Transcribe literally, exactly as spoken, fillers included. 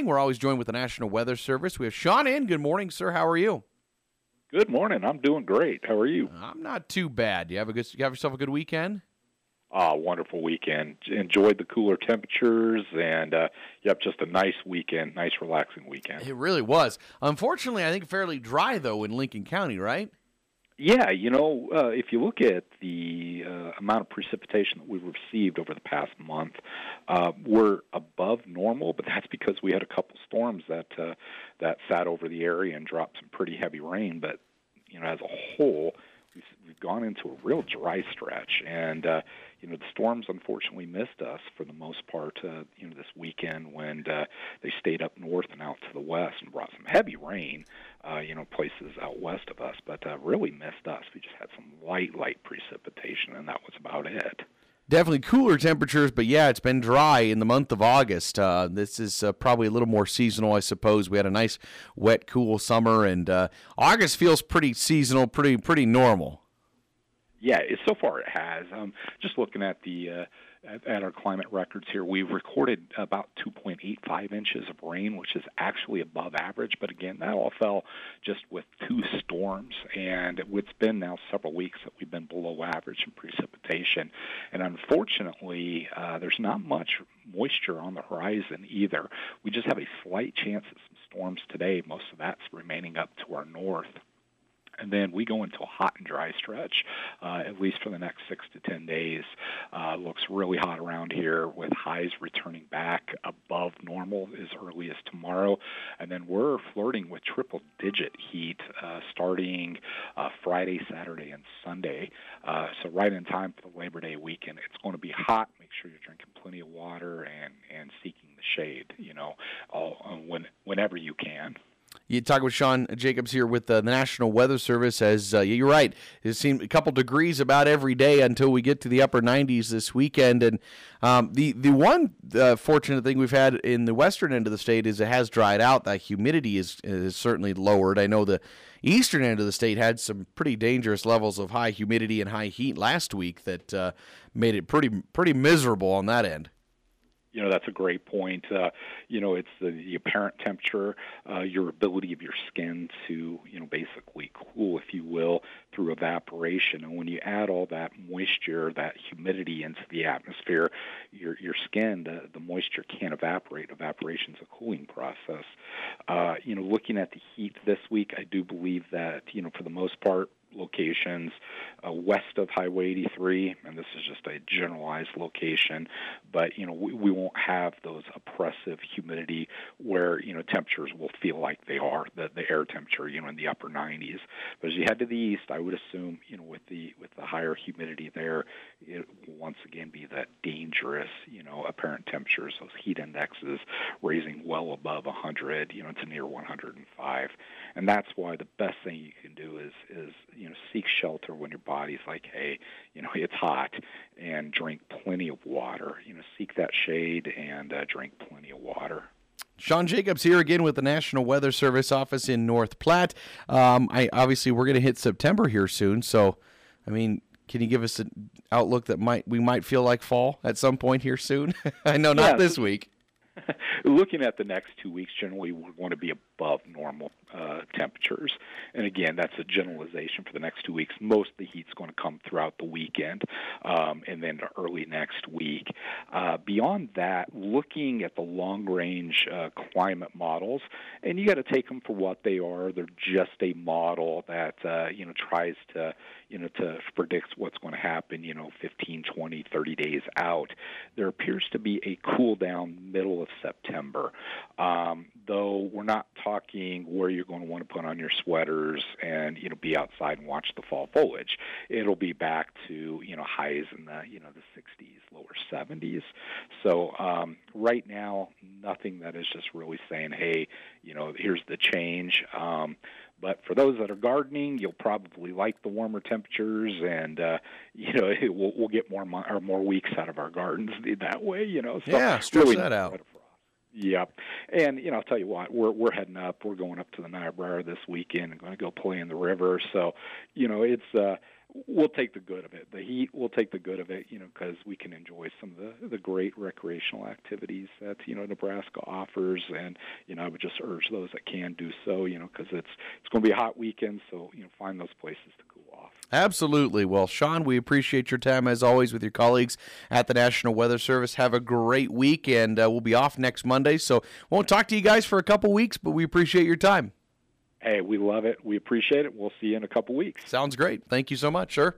We're always joined with the National Weather Service. We have Sean in. Good morning, sir. How are you? Good morning. I'm doing great. How are you? I'm not too bad. You have a good. You have yourself a good weekend? Ah, wonderful weekend. Enjoyed the cooler temperatures, and uh, yep, just a nice weekend, nice relaxing weekend. It really was. Unfortunately, I think fairly dry though in Lincoln County, right? Yeah, you know, uh, if you look at the uh, amount of precipitation that we've received over the past month, uh, we're above normal, but that's because we had a couple storms that uh, that sat over the area and dropped some pretty heavy rain. But you know, as a whole, we've, we've gone into a real dry stretch, and uh, you know, the storms unfortunately missed us for the most part. Uh, you know, this weekend when uh, they stayed up north and out to the west and brought some heavy rain. Uh, you know, places out west of us, but uh, really missed us. We just had some light, light precipitation, and that was about it. Definitely cooler temperatures, but yeah, it's been dry in the month of August. Uh, this is uh, probably a little more seasonal, I suppose. We had a nice, wet, cool summer, and uh, August feels pretty seasonal, pretty, pretty normal. Yeah, it, so far it has. Um, just looking at the uh, at, at our climate records here, we've recorded about two point eight five inches of rain, which is actually above average. But again, that all fell just with two storms, and it's been now several weeks that we've been below average in precipitation. And unfortunately, uh, there's not much moisture on the horizon either. We just have a slight chance of some storms today. Most of that's remaining up to our north. And then we go into a hot and dry stretch, uh, at least for the next six to ten days. Uh, looks really hot around here with highs returning back above normal as early as tomorrow. And then we're flirting with triple-digit heat uh, starting uh, Friday, Saturday, and Sunday. Uh, so right in time for the Labor Day weekend. It's going to be hot. Make sure you're drinking plenty of water and, and seeking the shade, you know, all, uh, when, whenever you can. You talk with Sean Jacobs here with uh, the National Weather Service. As uh, you're right, it seemed a couple degrees about every day until we get to the upper nineties this weekend. And um, the the one uh, fortunate thing we've had in the western end of the state is it has dried out. The humidity is is certainly lowered. I know the eastern end of the state had some pretty dangerous levels of high humidity and high heat last week that uh, made it pretty pretty miserable on that end. You know, that's a great point. Uh, you know, it's the, the apparent temperature, uh, your ability of your skin to, you know, basically cool, if you will, through evaporation. And when you add all that moisture, that humidity into the atmosphere, your your skin, the, the moisture can't evaporate. Evaporation is a cooling process. Uh, you know, looking at the heat this week, I do believe that, you know, for the most part, locations uh, west of Highway eighty-three, and this is just a generalized location, but, you know, we, we won't have those oppressive humidity where, you know, temperatures will feel like they are, the, the air temperature, you know, in the upper nineties. But as you head to the east, I would assume, you know, with the with the higher humidity there, it will once again be that dangerous, you know, apparent temperatures, those heat indexes raising well above one hundred, you know, to near one hundred five. And that's why the best thing you can do is, is you know, seek shelter when your body's like, hey, you know, it's hot, and drink plenty of water. You know, seek that shade and uh, drink plenty of water. Sean Jacobs here again with the National Weather Service office in North Platte. Um, I obviously we're going to hit September here soon, so I mean, can you give us an outlook that might we might feel like fall at some point here soon? I know not yeah, this week. Looking at the next two weeks, generally we're going to be above normal uh, temperatures. And again, that's a generalization for the next two weeks. Most of the heat's going to come throughout the weekend um, and then early next week. Uh, beyond that, looking at the long-range uh, climate models, and you got to take them for what they are. They're just a model that uh, you know tries to you know to predict what's going to happen. You know, fifteen, twenty, thirty days out. There appears to be a cool down middle of September, um, though we're not talking where you're going to want to put on your sweaters and you know be outside and watch the fall foliage. It'll be back to you know highs in the you know the sixties, lower seventies. So um, right now, nothing that is just really saying, hey, you know, here's the change. Um, But for those that are gardening, you'll probably like the warmer temperatures, and uh, you know we'll, we'll get more mo- or more weeks out of our gardens that way. You know, so yeah, stretch really that out. Yep, and you know I'll tell you what, we're we're heading up. We're going up to the Niobrara this weekend and going to go play in the river. So, you know, it's uh, we'll take the good of it. The heat, we'll take the good of it, you know, because we can enjoy some of the, the great recreational activities that, you know, Nebraska offers. And, you know, I would just urge those that can do so, you know, because it's, it's going to be a hot weekend. So, you know, find those places to cool off. Absolutely. Well, Sean, we appreciate your time as always with your colleagues at the National Weather Service. Have a great week, and uh, we'll be off next Monday. So won't talk to you guys for a couple weeks, but we appreciate your time. Hey, we love it. We appreciate it. We'll see you in a couple weeks. Sounds great. Thank you so much, sir.